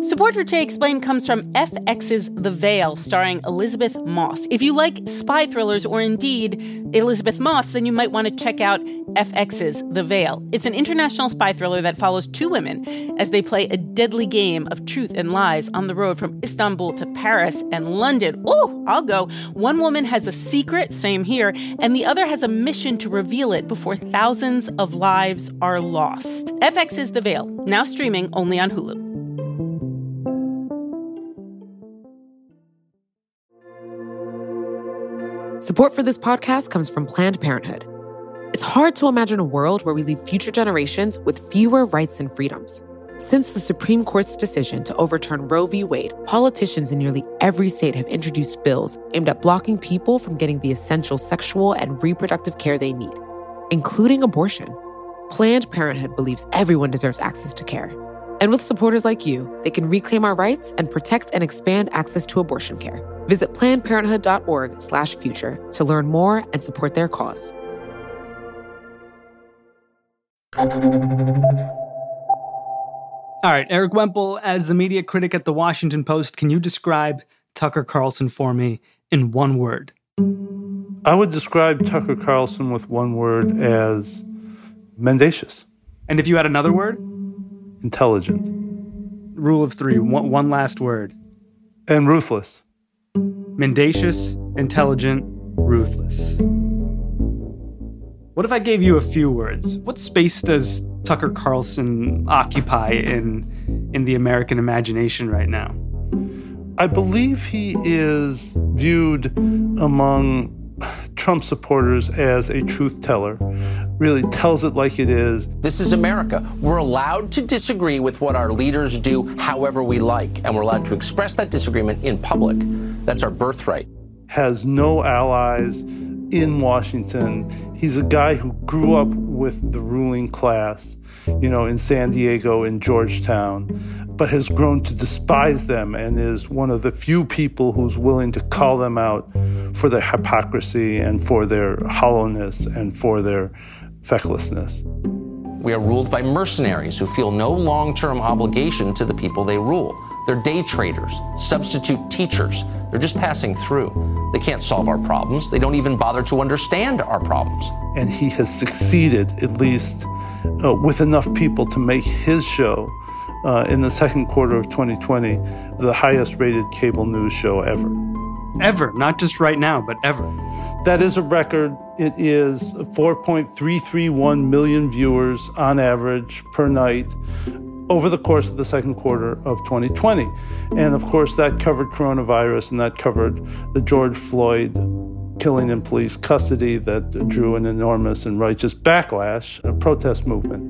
Support for Jay Explained comes from FX's The Veil, starring Elizabeth Moss. If you like spy thrillers or indeed Elizabeth Moss, then you might want to check out FX's The Veil. It's an international spy thriller that follows two women as they play a deadly game of truth and lies on the road from Istanbul to Paris and London. Oh, I'll go. One woman has a secret, same here, and the other has a mission to reveal it before thousands of lives are lost. FX's The Veil, now streaming only on Hulu. Support for this podcast comes from Planned Parenthood. It's hard to imagine a world where we leave future generations with fewer rights and freedoms. Since the Supreme Court's decision to overturn Roe v. Wade, politicians in nearly every state have introduced bills aimed at blocking people from getting the essential sexual and reproductive care they need, including abortion. Planned Parenthood believes everyone deserves access to care. And with supporters like you, they can reclaim our rights and protect and expand access to abortion care. Visit PlannedParenthood.org/future to learn more and support their cause. All right, Eric Wemple, as the media critic at The Washington Post, can you describe Tucker Carlson for me in one word? I would describe Tucker Carlson with one word as mendacious. And if you had another word? Intelligent. Rule of three, one last word. And ruthless. Mendacious, intelligent, ruthless. What if I gave you a few words? What space does Tucker Carlson occupy in the American imagination right now? I believe he is viewed among Trump supporters as a truth teller, really tells it like it is. This is America. We're allowed to disagree with what our leaders do however we like, and we're allowed to express that disagreement in public. That's our birthright. Has no allies in Washington. He's a guy who grew up with the ruling class, in San Diego, in Georgetown, but has grown to despise them and is one of the few people who's willing to call them out for their hypocrisy and for their hollowness and for their fecklessness. We are ruled by mercenaries who feel no long-term obligation to the people they rule. They're day traders, substitute teachers. They're just passing through. They can't solve our problems. They don't even bother to understand our problems. And he has succeeded, at least with enough people to make his show in the second quarter of 2020 the highest rated cable news show ever. Ever, not just right now, but ever. That is a record. It is 4.331 million viewers on average per night over the course of the second quarter of 2020. And of course, that covered coronavirus and that covered the George Floyd killing in police custody that drew an enormous and righteous backlash, a protest movement.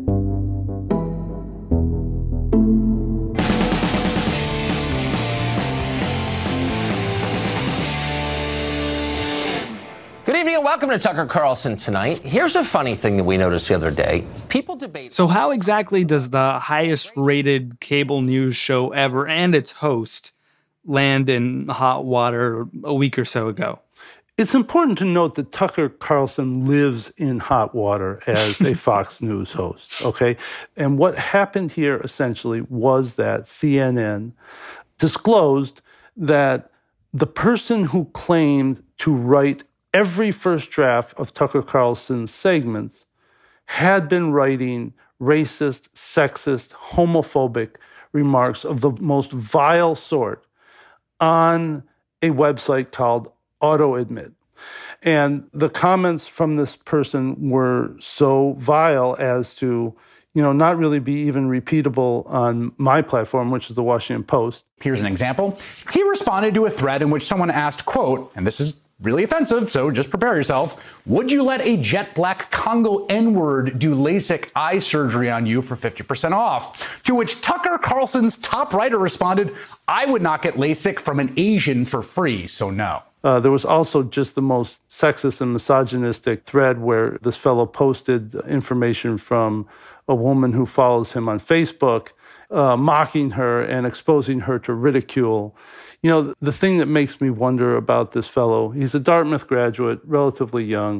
Good evening and welcome to Tucker Carlson Tonight. Here's a funny thing that we noticed the other day. People debate... So how exactly does the highest rated cable news show ever and its host land in hot water a week or so ago? It's important to note that Tucker Carlson lives in hot water as a Fox News host, okay? And what happened here essentially was that CNN disclosed that the person who claimed to write every first draft of Tucker Carlson's segments had been writing racist, sexist, homophobic remarks of the most vile sort on a website called AutoAdmit. And the comments from this person were so vile as to, not really be even repeatable on my platform, which is the Washington Post. Here's an example. He responded to a thread in which someone asked, quote, and this is really offensive, so just prepare yourself. Would you let a jet black Congo N-word do LASIK eye surgery on you for 50% off? To which Tucker Carlson's top writer responded, I would not get LASIK from an Asian for free, so no. There was also just the most sexist and misogynistic thread where this fellow posted information from a woman who follows him on Facebook, mocking her and exposing her to ridicule. The thing that makes me wonder about this fellow, he's a Dartmouth graduate, relatively young,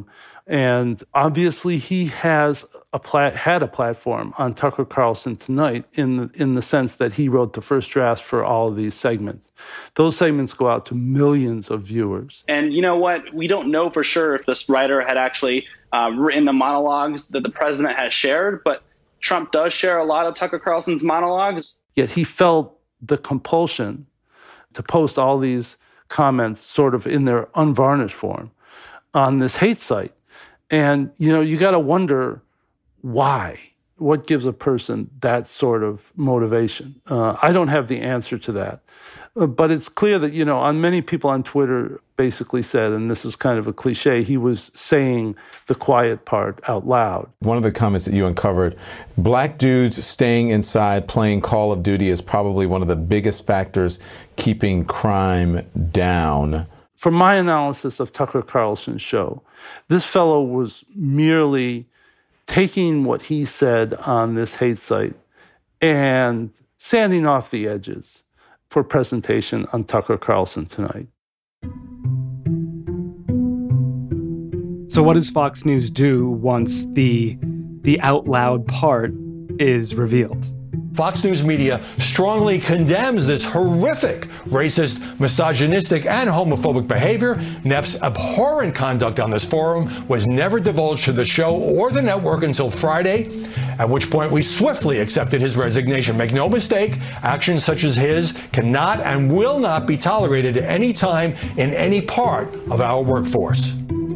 And obviously he has had a platform on Tucker Carlson Tonight in the sense that he wrote the first drafts for all of these segments. Those segments go out to millions of viewers. And you know what? We don't know for sure if this writer had actually written the monologues that the president has shared, but Trump does share a lot of Tucker Carlson's monologues. Yet he felt the compulsion to post all these comments sort of in their unvarnished form on this hate site. And, you got to wonder why. What gives a person that sort of motivation? I don't have the answer to that. But it's clear that, on many people on Twitter basically said, and this is kind of a cliche, he was saying the quiet part out loud. One of the comments that you uncovered, black dudes staying inside playing Call of Duty is probably one of the biggest factors keeping crime down. From my analysis of Tucker Carlson's show, this fellow was merely taking what he said on this hate site and sanding off the edges for presentation on Tucker Carlson Tonight. So what does Fox News do once the out loud part is revealed? Fox News Media strongly condemns this horrific, racist, misogynistic, and homophobic behavior. Neff's abhorrent conduct on this forum was never divulged to the show or the network until Friday, at which point we swiftly accepted his resignation. Make no mistake, actions such as his cannot and will not be tolerated at any time in any part of our workforce.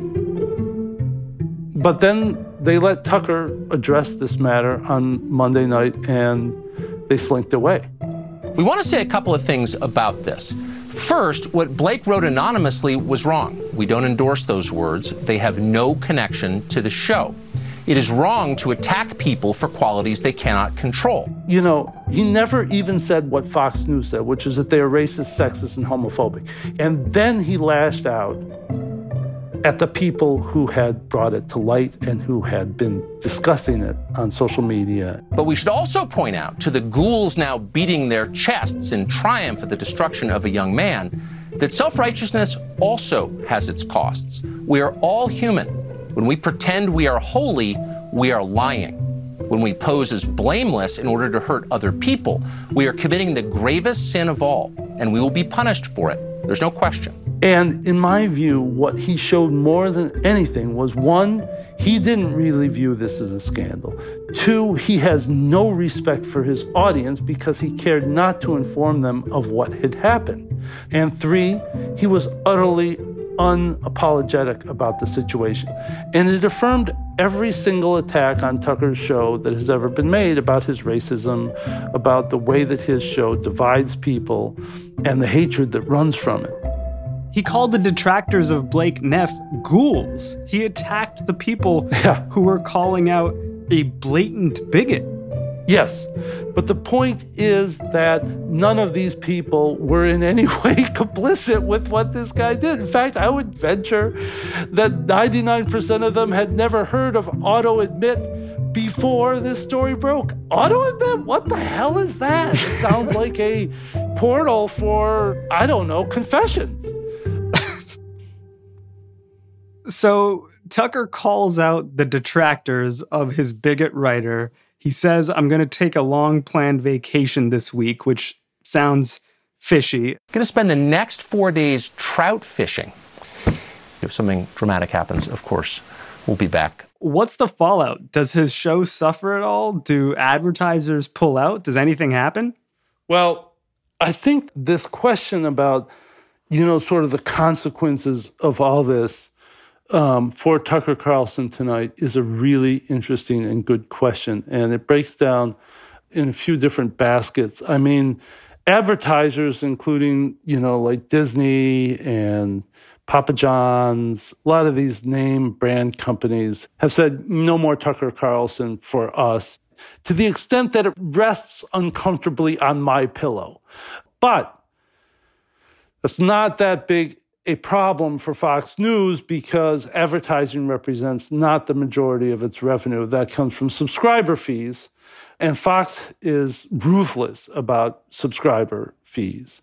But then they let Tucker address this matter on Monday night, and they slinked away. We want to say a couple of things about this. First, what Blake wrote anonymously was wrong. We don't endorse those words. They have no connection to the show. It is wrong to attack people for qualities they cannot control. He never even said what Fox News said, which is that they are racist, sexist, and homophobic. And then he lashed out at the people who had brought it to light and who had been discussing it on social media. But we should also point out to the ghouls now beating their chests in triumph at the destruction of a young man that self-righteousness also has its costs. We are all human. When we pretend we are holy, we are lying. When we pose as blameless in order to hurt other people, we are committing the gravest sin of all, and we will be punished for it. There's no question. And in my view, what he showed more than anything was, one, he didn't really view this as a scandal. Two, he has no respect for his audience because he cared not to inform them of what had happened. And three, he was utterly unapologetic about the situation. And it affirmed every single attack on Tucker's show that has ever been made about his racism, about the way that his show divides people, and the hatred that runs from it. He called the detractors of Blake Neff ghouls. He attacked the people who were calling out a blatant bigot. Yes, but the point is that none of these people were in any way complicit with what this guy did. In fact, I would venture that 99% of them had never heard of AutoAdmit before this story broke. AutoAdmit? What the hell is that? It sounds like a portal for, I don't know, confessions. So Tucker calls out the detractors of his bigot writer. He says, I'm going to take a long-planned vacation this week, which sounds fishy. Going to spend the next 4 days trout fishing. If something dramatic happens, of course, we'll be back. What's the fallout? Does his show suffer at all? Do advertisers pull out? Does anything happen? Well, I think this question about, sort of the consequences of all this for Tucker Carlson Tonight is a really interesting and good question. And it breaks down in a few different baskets. I mean, advertisers, including, like Disney and Papa John's, a lot of these name brand companies have said no more Tucker Carlson for us, to the extent that it rests uncomfortably on my pillow. But it's not that big a problem for Fox News because advertising represents not the majority of its revenue. That comes from subscriber fees. And Fox is ruthless about subscriber fees.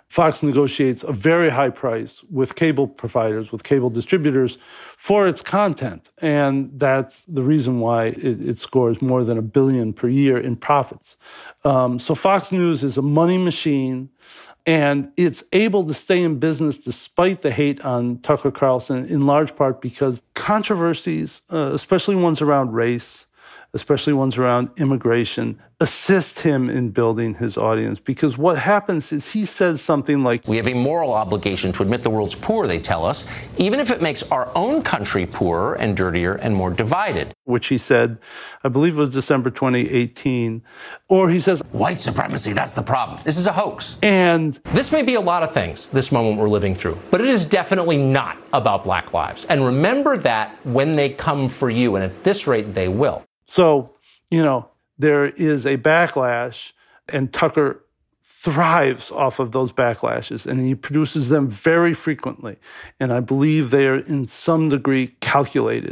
Fox negotiates a very high price with cable providers, with cable distributors for its content. And that's the reason why it scores more than $1 billion per year in profits. So Fox News is a money machine, and it's able to stay in business despite the hate on Tucker Carlson, in large part because controversies, especially ones around race, especially ones around immigration, assist him in building his audience. Because what happens is he says something like, we have a moral obligation to admit the world's poor, they tell us, even if it makes our own country poorer and dirtier and more divided. Which he said, I believe it was December 2018. Or he says, white supremacy, that's the problem. This is a hoax. And this may be a lot of things, this moment we're living through, but it is definitely not about Black lives. And remember that when they come for you, and at this rate, they will. So, there is a backlash, and Tucker thrives off of those backlashes, and he produces them very frequently. And I believe they are in some degree calculated.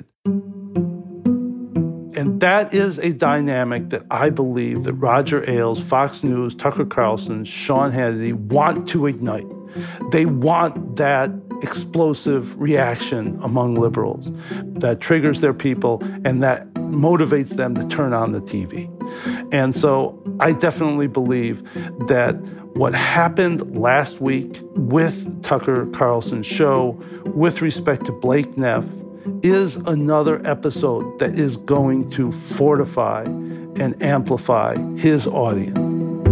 And that is a dynamic that I believe that Roger Ailes, Fox News, Tucker Carlson, Sean Hannity want to ignite. They want that explosive reaction among liberals that triggers their people and that motivates them to turn on the TV. And so I definitely believe that what happened last week with Tucker Carlson's show with respect to Blake Neff is another episode that is going to fortify and amplify his audience.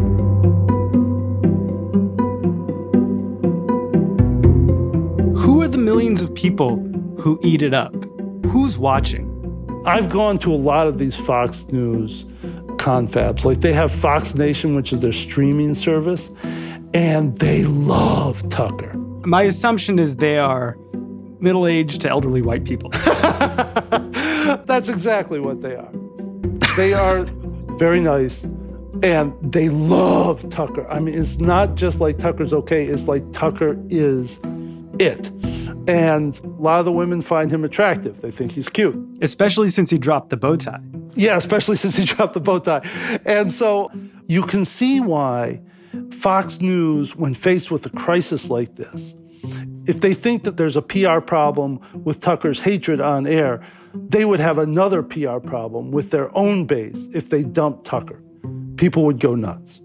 Who are the millions of people who eat it up? Who's watching? I've gone to a lot of these Fox News confabs. Like, they have Fox Nation, which is their streaming service, and they love Tucker. My assumption is they are middle-aged to elderly white people. That's exactly what they are. They are very nice, and they love Tucker. I mean, it's not just like Tucker's okay. It's like Tucker is it. And a lot of the women find him attractive. They think he's cute. Especially since he dropped the bow tie. Yeah, especially since he dropped the bow tie. And so you can see why Fox News, when faced with a crisis like this, if they think that there's a PR problem with Tucker's hatred on air, they would have another PR problem with their own base if they dumped Tucker. People would go nuts.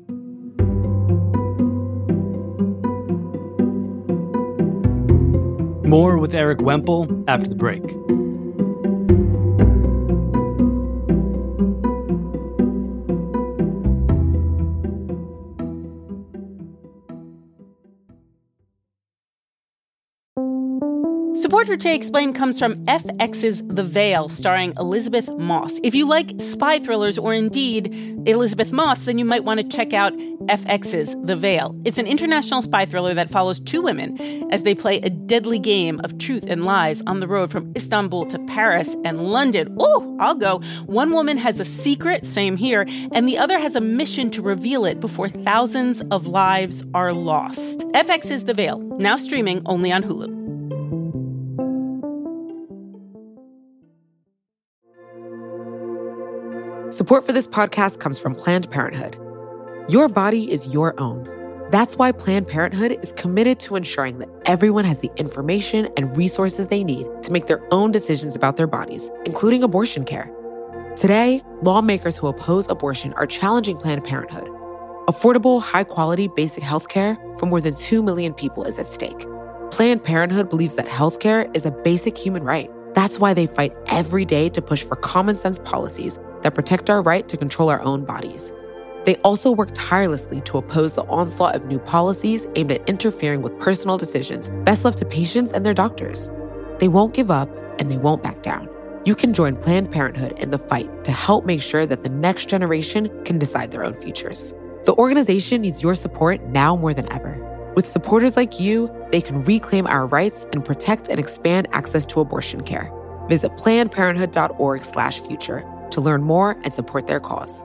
More with Erik Wemple after the break. Support for Jay Explained comes from FX's The Veil, starring Elisabeth Moss. If you like spy thrillers or indeed Elisabeth Moss, then you might want to check out FX's The Veil. It's an international spy thriller that follows two women as they play a deadly game of truth and lies on the road from Istanbul to Paris and London. Oh, I'll go. One woman has a secret, same here, and the other has a mission to reveal it before thousands of lives are lost. FX's The Veil, now streaming only on Hulu. Support for this podcast comes from Planned Parenthood. Your body is your own. That's why Planned Parenthood is committed to ensuring that everyone has the information and resources they need to make their own decisions about their bodies, including abortion care. Today, lawmakers who oppose abortion are challenging Planned Parenthood. Affordable, high-quality basic health care for more than 2 million people is at stake. Planned Parenthood believes that health care is a basic human right. That's why they fight every day to push for common-sense policies that protect our right to control our own bodies. They also work tirelessly to oppose the onslaught of new policies aimed at interfering with personal decisions best left to patients and their doctors. They won't give up, and they won't back down. You can join Planned Parenthood in the fight to help make sure that the next generation can decide their own futures. The organization needs your support now more than ever. With supporters like you, they can reclaim our rights and protect and expand access to abortion care. Visit PlannedParenthood.org/future to learn more and support their cause.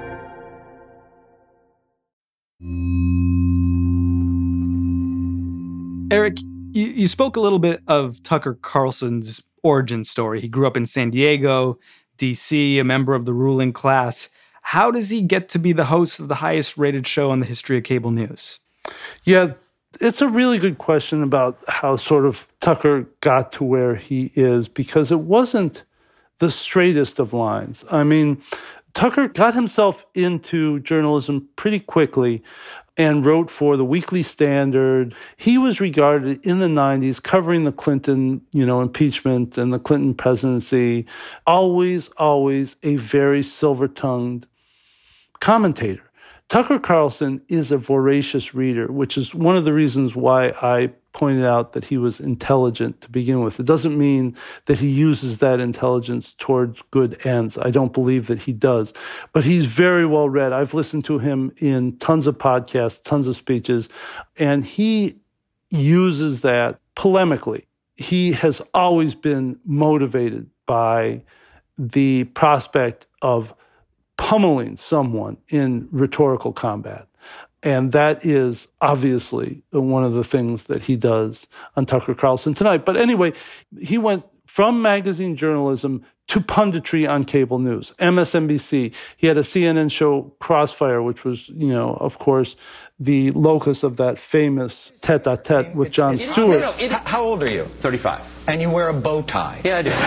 Erik, you spoke a little bit of Tucker Carlson's origin story. He grew up in San Diego, D.C., a member of the ruling class. How does he get to be the host of the highest rated show in the history of cable news? Yeah, It's a really good question about how sort of Tucker got to where he is, because it wasn't the straightest of lines. I mean, Tucker got himself into journalism pretty quickly and wrote for the Weekly Standard. He was regarded in the 90s, covering the Clinton, impeachment and the Clinton presidency, always a very silver-tongued commentator. Tucker Carlson is a voracious reader, which is one of the reasons why I pointed out that he was intelligent to begin with. It doesn't mean that he uses that intelligence towards good ends. I don't believe that he does. But he's very well read. I've listened to him in tons of podcasts, tons of speeches, and he uses that polemically. He has always been motivated by the prospect of pummeling someone in rhetorical combat. And that is obviously one of the things that he does on Tucker Carlson Tonight. But anyway, he went from magazine journalism to punditry on cable news, MSNBC. He had a CNN show, Crossfire, which was, of course, the locus of that famous tete-a-tete with Jon Stewart. How old are you? 35. And you wear a bow tie. Yeah, I do.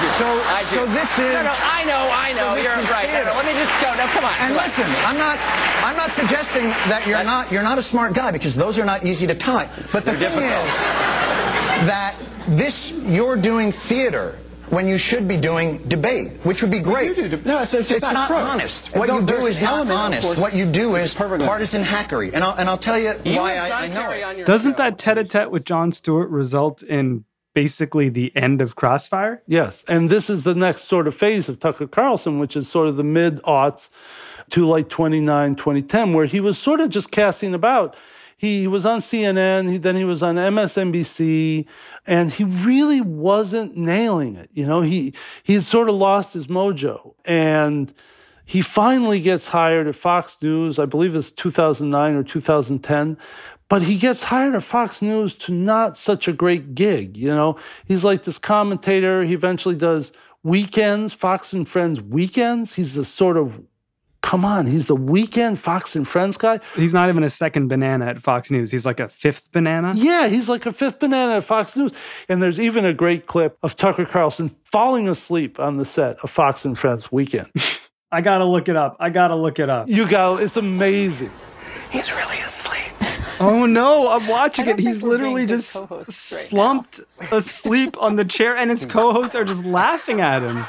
I do. So this is... No, I know. So you're right. No, let me just go. No, come on. And listen, I'm not suggesting that you're not a smart guy, because those are not easy to tie. But the thing is that you're doing theater when you should be doing debate, which would be great. No, it's not honest. What you do is not honest. What you do is partisan hackery. And I'll tell you why I know it. Doesn't that tete-a-tete with Jon Stewart result in basically the end of Crossfire? Yes, and this is the next sort of phase of Tucker Carlson, which is sort of the mid-aughts to like 2009, 2010, where he was sort of just casting about. He was on CNN, then he was on MSNBC, and he really wasn't nailing it. He had sort of lost his mojo. And he finally gets hired at Fox News, I believe it's 2009 or 2010. But he gets hired at Fox News to not such a great gig, He's like this commentator. He eventually does weekends, Fox and Friends weekends. He's the sort of he's the weekend Fox and Friends guy. He's not even a second banana at Fox News. He's like a fifth banana. Yeah, he's like a fifth banana at Fox News. And there's even a great clip of Tucker Carlson falling asleep on the set of Fox and Friends Weekend. I got to look it up. It's amazing. He's really asleep. Oh no, I'm watching it. He's literally just slumped asleep on the chair, and his co-hosts are just laughing at him.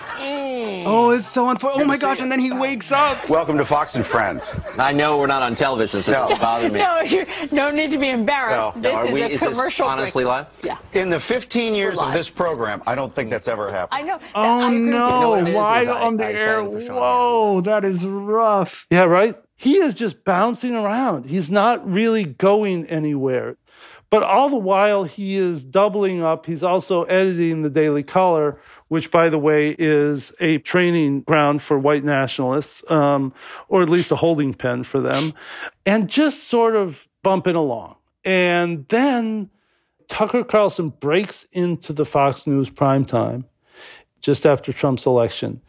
Oh, it's so unfortunate. Oh my gosh, and then he wakes up. Welcome to Fox and Friends. I know we're not on television, so it doesn't bother me. No need to be embarrassed. No. This is a commercial break. Honestly live? Yeah. In the 15 years of this program, I don't think that's ever happened. I know. Oh no, why on the air? Whoa, that is rough. Yeah, right? He is just bouncing around. He's not really going anywhere. But all the while, he is doubling up. He's also editing the Daily Caller, which, by the way, is a training ground for white nationalists, or at least a holding pen for them, and just sort of bumping along. And then Tucker Carlson breaks into the Fox News primetime just after Trump's election.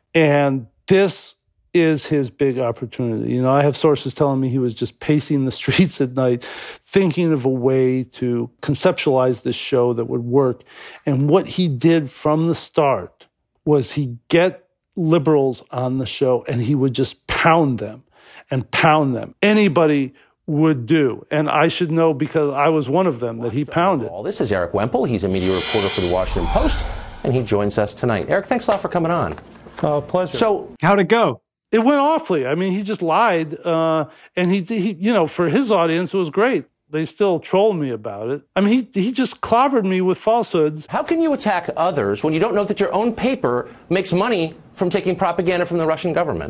And this is his big opportunity. I have sources telling me he was just pacing the streets at night, thinking of a way to conceptualize this show that would work. And what he did from the start was he'd get liberals on the show and he would just pound them and pound them. Anybody would do. And I should know, because I was one of them that he pounded. This is Eric Wemple. He's a media reporter for the Washington Post, and he joins us tonight. Eric, thanks a lot for coming on. Pleasure. So, how'd it go? It went awfully. I mean, he just lied. And he, for his audience, it was great. They still troll me about it. I mean, he just clobbered me with falsehoods. How can you attack others when you don't know that your own paper makes money from taking propaganda from the Russian government?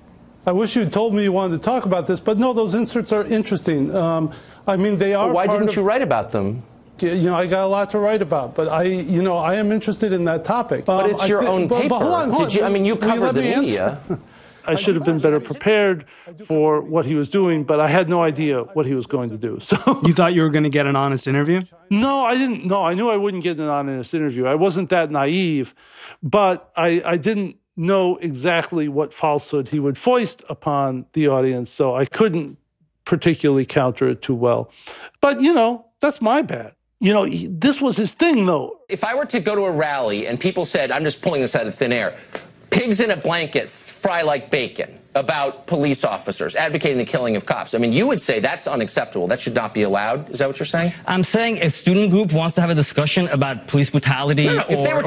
I wish you'd told me you wanted to talk about this, but no, those inserts are interesting. I mean, they are. Well, why didn't you write about them? I got a lot to write about, but I am interested in that topic. But it's your own paper. But hold on. You covered the media. I should have been better prepared for what he was doing, but I had no idea what he was going to do. So you thought you were going to get an honest interview? No, I didn't. No, I knew I wouldn't get an honest interview. I wasn't that naive, but I didn't know exactly what falsehood he would foist upon the audience, so I couldn't particularly counter it too well. But, that's my bad. This was his thing, though. If I were to go to a rally and people said, I'm just pulling this out of thin air, pigs in a blanket fry like bacon about police officers advocating the killing of cops, I mean, you would say that's unacceptable. That should not be allowed. Is that what you're saying? I'm saying if student group wants to have a discussion about police brutality or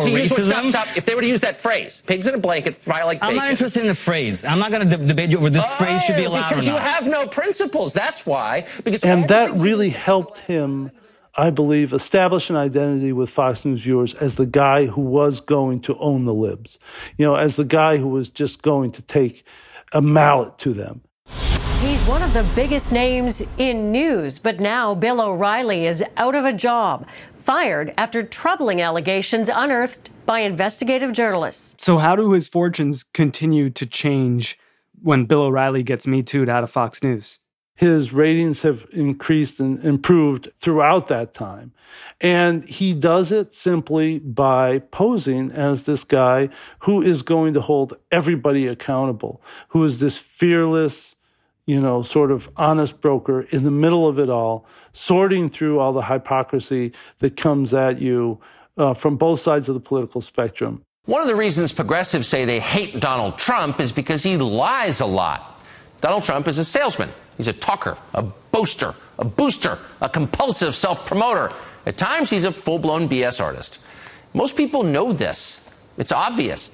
racism. If they were to use that phrase, pigs in a blanket fry like bacon. I'm not interested in the phrase. I'm not going to debate you over this phrase should be allowed or not. Because you have no principles. That's why. And that really helped him, I believe, establish an identity with Fox News viewers as the guy who was going to own the libs, as the guy who was just going to take a mallet to them. He's one of the biggest names in news, but now Bill O'Reilly is out of a job, fired after troubling allegations unearthed by investigative journalists. So how do his fortunes continue to change when Bill O'Reilly gets Me Too'd out of Fox News? His ratings have increased and improved throughout that time. And he does it simply by posing as this guy who is going to hold everybody accountable, who is this fearless, sort of honest broker in the middle of it all, sorting through all the hypocrisy that comes at you from both sides of the political spectrum. One of the reasons progressives say they hate Donald Trump is because he lies a lot. Donald Trump is a salesman. He's a talker, a boaster, a booster, a compulsive self-promoter. At times, he's a full-blown BS artist. Most people know this. It's obvious.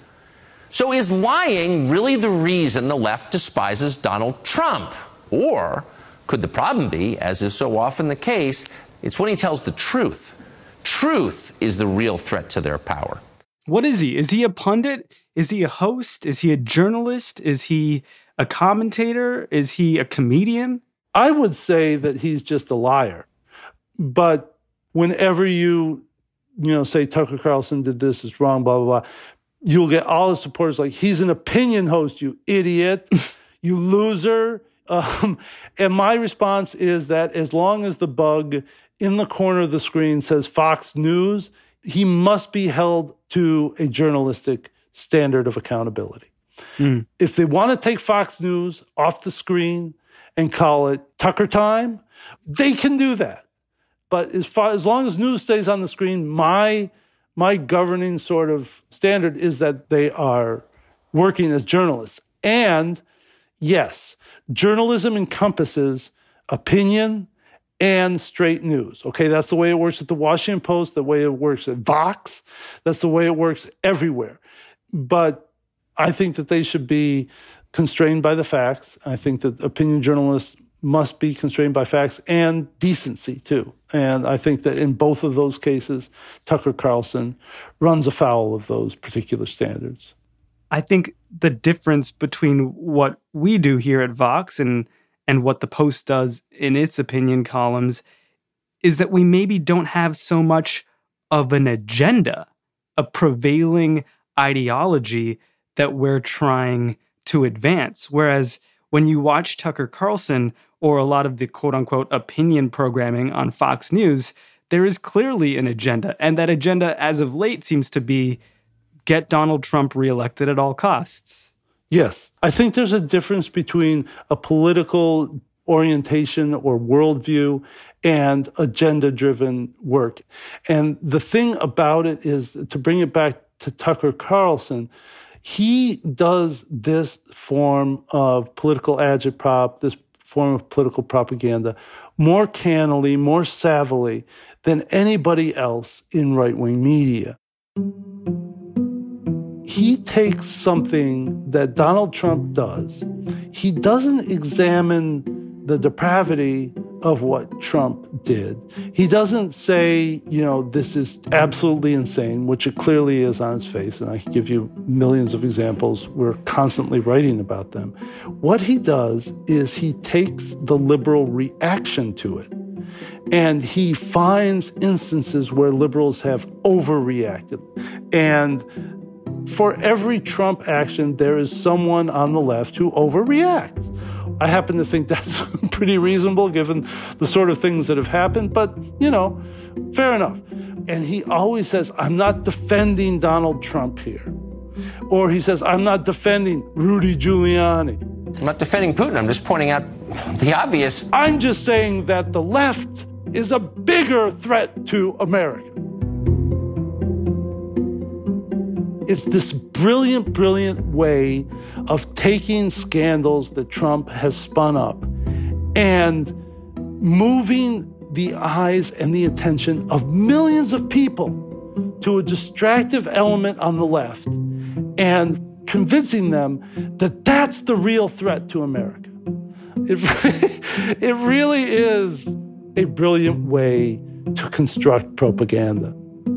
So is lying really the reason the left despises Donald Trump? Or could the problem be, as is so often the case, it's when he tells the truth? Truth is the real threat to their power. What is he? Is he a pundit? Is he a host? Is he a journalist? Is he a commentator? Is he a comedian? I would say that he's just a liar. But whenever you say Tucker Carlson did this, it's wrong, blah, blah, blah, you'll get all his supporters like, he's an opinion host, you idiot, you loser. And my response is that as long as the bug in the corner of the screen says Fox News, he must be held to a journalistic standard of accountability. If they want to take Fox News off the screen and call it Tucker time, they can do that. But as long as news stays on the screen, my governing sort of standard is that they are working as journalists. And yes, journalism encompasses opinion and straight news. Okay, that's the way it works at the Washington Post, the way it works at Vox. That's the way it works everywhere. But I think that they should be constrained by the facts. I think that opinion journalists must be constrained by facts and decency, too. And I think that in both of those cases, Tucker Carlson runs afoul of those particular standards. I think the difference between what we do here at Vox and what the Post does in its opinion columns is that we maybe don't have so much of an agenda, a prevailing ideology that we're trying to advance. Whereas when you watch Tucker Carlson or a lot of the quote-unquote opinion programming on Fox News, there is clearly an agenda. And that agenda, as of late, seems to be get Donald Trump reelected at all costs. Yes. I think there's a difference between a political orientation or worldview and agenda-driven work. And the thing about it is, to bring it back to Tucker Carlson, he does this form of political agitprop, this form of political propaganda, more cannily, more savvily than anybody else in right-wing media. He takes something that Donald Trump does. He doesn't examine the depravity of what Trump did. He doesn't say, this is absolutely insane, which it clearly is on its face, and I can give you millions of examples. We're constantly writing about them. What he does is he takes the liberal reaction to it, and he finds instances where liberals have overreacted. And for every Trump action, there is someone on the left who overreacts. I happen to think that's pretty reasonable given the sort of things that have happened, but, fair enough. And he always says, I'm not defending Donald Trump here. Or he says, I'm not defending Rudy Giuliani. I'm not defending Putin. I'm just pointing out the obvious. I'm just saying that the left is a bigger threat to America. It's this brilliant, brilliant way of taking scandals that Trump has spun up and moving the eyes and the attention of millions of people to a distractive element on the left and convincing them that that's the real threat to America. It really is a brilliant way to construct propaganda.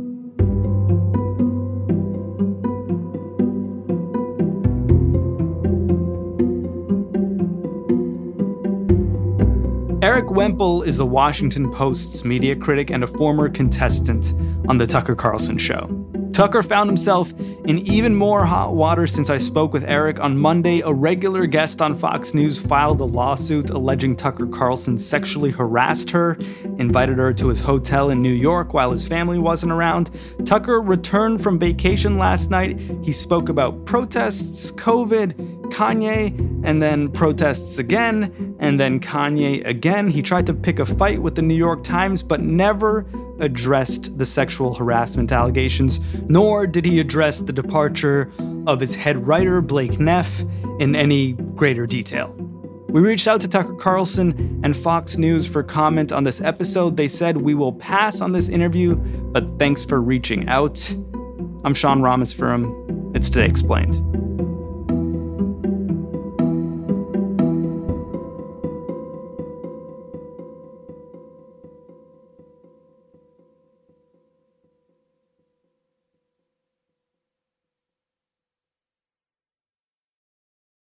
Erik Wemple is the Washington Post's media critic and a former contestant on The Tucker Carlson Show. Tucker found himself in even more hot water since I spoke with Erik on Monday. A regular guest on Fox News filed a lawsuit alleging Tucker Carlson sexually harassed her, invited her to his hotel in New York while his family wasn't around. Tucker returned from vacation last night. He spoke about protests, COVID, Kanye, and then protests again, and then Kanye again. He tried to pick a fight with the New York Times, but never addressed the sexual harassment allegations, nor did he address the departure of his head writer, Blake Neff, in any greater detail. We reached out to Tucker Carlson and Fox News for comment on this episode. They said, "We will pass on this interview, but thanks for reaching out." I'm Sean Rameswaram. It's Today Explained.